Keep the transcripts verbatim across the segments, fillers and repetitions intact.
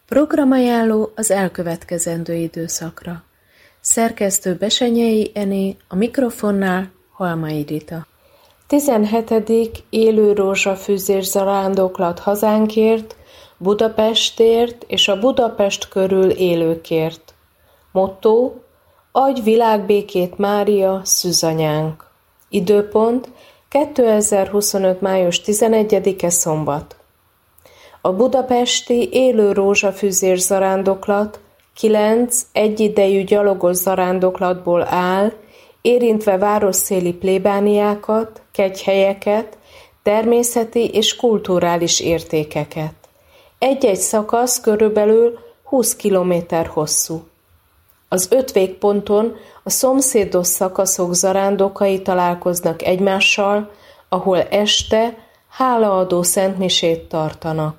Programajánló az elkövetkezendő időszakra. Szerkesztő Besenyei Ené, a mikrofonnál Halmai Rita. tizenhetedik élő rózsafűzés zarándoklat hazánkért, Budapestért és a Budapest körül élőkért. Motto: adj világbékét, Mária, szűzanyánk. Időpont: kétezer-huszonöt. május tizenegyedike szombat. A budapesti élő rózsafűzés zarándoklat kilenc egyidejű gyalogos zarándoklatból áll, érintve városszéli plébániákat, kegyhelyeket, természeti és kulturális értékeket. Egy-egy szakasz körülbelül húsz kilométer hosszú. Az öt végponton a szomszédos szakaszok zarándokai találkoznak egymással, ahol este hálaadó szentmisét tartanak.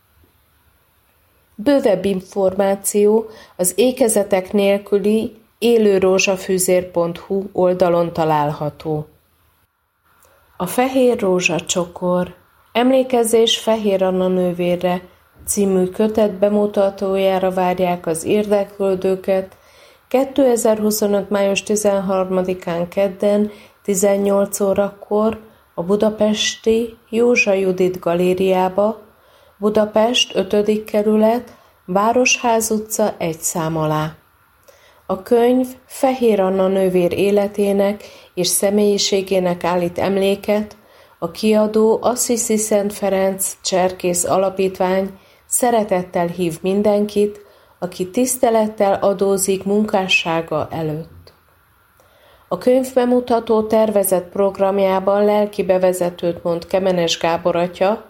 Bővebb információ az ékezetek nélküli élőrózsafűzér pont hu oldalon található. A Fehér rózsacsokor, Emlékezés Fehér Anna nővérre című kötet bemutatójára várják az érdeklődőket kétezer-huszonöt. május tizenharmadikán kedden tizennyolc órakor a budapesti Józsa Judit galériába, Budapest ötödik kerület, Városház utca egy szám alá. A könyv Fehér Anna nővér életének és személyiségének állít emléket, a kiadó Assisi Szent Ferenc Cserkész Alapítvány szeretettel hív mindenkit, aki tisztelettel adózik munkássága előtt. A könyvbemutató tervezett programjában lelki bevezetőt mond Kemenes Gábor atya,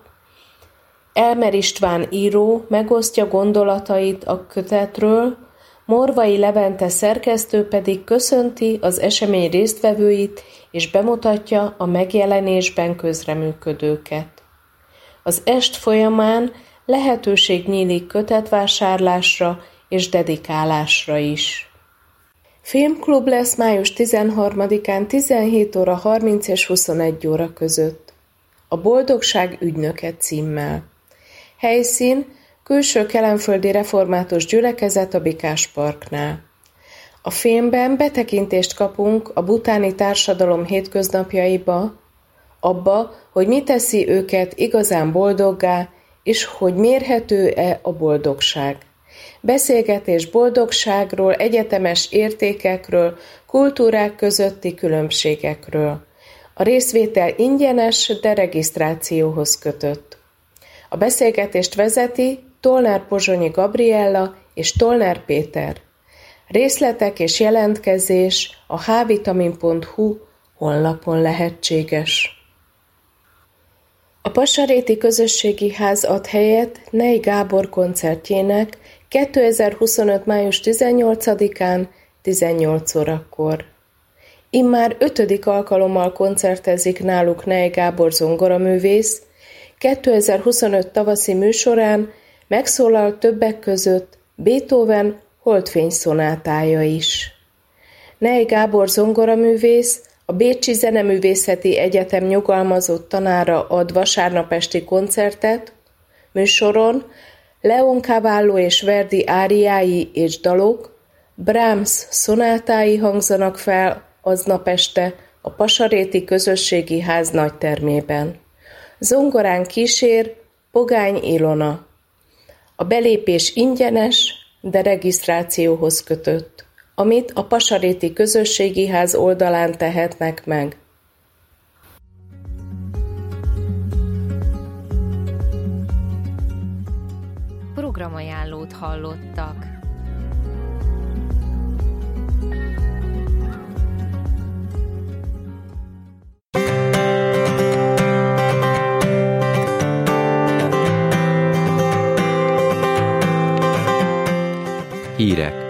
Elmer István író megosztja gondolatait a kötetről, Morvai Levente szerkesztő pedig köszönti az esemény résztvevőit és bemutatja a megjelenésben közreműködőket. Az est folyamán lehetőség nyílik kötetvásárlásra és dedikálásra is. Filmklub lesz május tizenharmadikán tizenhét óra harminc és huszonegy óra között. A Boldogság ügynöke címmel. Helyszín: Külső Kelenföldi Református Gyülekezet a Bikás Parknál. A filmben betekintést kapunk a butáni társadalom hétköznapjaiba, abba, hogy mi teszi őket igazán boldoggá, és hogy mérhető-e a boldogság. Beszélgetés boldogságról, egyetemes értékekről, kultúrák közötti különbségekről. A részvétel ingyenes, de regisztrációhoz kötött. A beszélgetést vezeti Tolnár Pozsonyi Gabriella és Tolnár Péter. Részletek és jelentkezés a hvitamin pont hu honlapon lehetséges. A Pasaréti Közösségi Ház ad helyet Ney Gábor koncertjének kétezer-huszonöt. május tizennyolcadikán tizennyolc órakor. Immár ötödik alkalommal koncertezik náluk Ney Gábor zongoraművész, kétezer-huszonöt tavaszi műsorán megszólal többek között Beethoven Holdfény szonátája is. Ney Gábor zongoraművész a Bécsi Zeneművészeti Egyetem nyugalmazott tanára ad vasárnap esti koncertet, műsoron Leon Cavallo és Verdi áriái és dalok, Brahms szonátái hangzanak fel aznap este a Pasaréti Közösségi Ház nagytermében. Zongorán kísér Pogány Ilona. A belépés ingyenes, de regisztrációhoz kötött, amit a Pasaréti Közösségi Ház oldalán tehetnek meg. Programajánlót hallottak. Hírek.